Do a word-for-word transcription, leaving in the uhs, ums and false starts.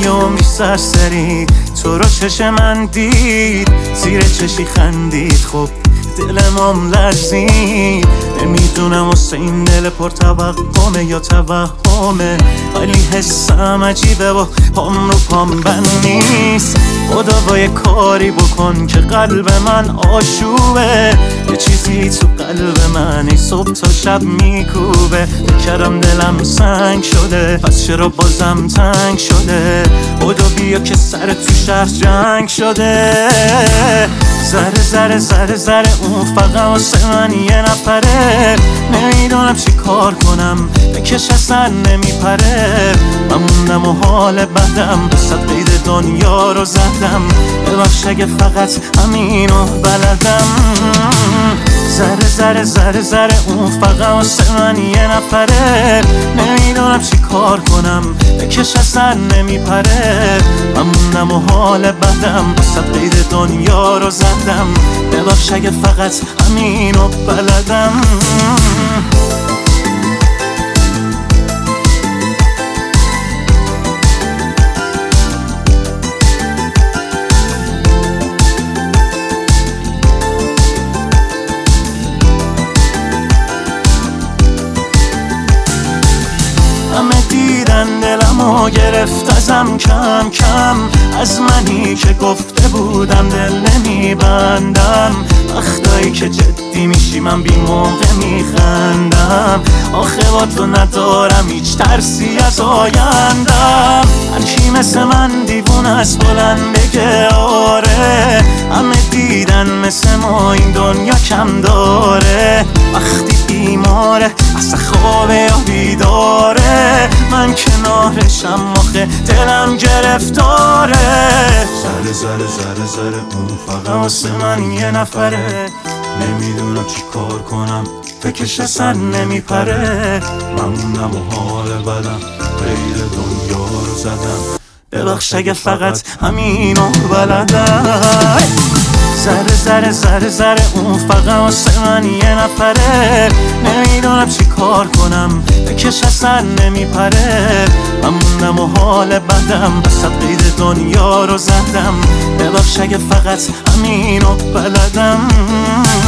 عمری سرسری تو رو چش من دید، زیر چشی خندید، خب دلمم لرزید. نمیدونم واسه این دل پر توقمه یا توهمه، ولی حسم عجیبه و پام رو پام بند نیست. خدا با یه کاری بکن که قلب من آشوبه، یه چیزی تو قلب من ای صبح تا شب میکوبه. بکرم دلم سنگ شده، پس چرا بازم تنگ شده؟ خدا بیا که سر تو شهر جنگ شده. ذره ذره ذره ذره اون فقط واسه من یه نفره، نمیدونم چی کار کنم بکش اصلا نمیپره. من موندم و حال بدم بسد قید دنیا رو زدم، ببخش اگه فقط همینو بلدم. ذره ذره ذره ذره اون فقط واسه من یه نفره، نمیدونم چی کار کنم بکش اصلا نمیپره. من موندم و حال بدم بسد قید دنیا رو زدم، ببخش اگه فقط همینو بلدم. همه دیدن دلمو گرفت ازم کم کم، از منی که گفته بودم دل نمیبندم. وقتایی که جدی میشی من بی موقع میخندم، آخه با تو ندارم هیچ ترسی از آیندم. هرکی مثل من دیوونه از بلند بگه آره، همه دیدن مثل ما این دنیا کم داره. وقتی بیماره اصلا خوابه یا بیداره، من کنارشم آخه دلم گرفتاره. ذره ذره ذره ذره اون فقط واسه من یه نفره، نمیدونم چی کار کنم فکرش اصلا نمیپره. من موندم و حال بدم غیر دنیا رو زدم، ببخش اگه فقط همینو بلدم. ذره ذره ذره ذره اون فقط واسه من یه نفره، نمیدونم چی کار کنم بکش اصلا نمیپره. من موندم و حال بدم بسد قید دنیا رو زدم، ببخش اگه فقط همینو بلدم.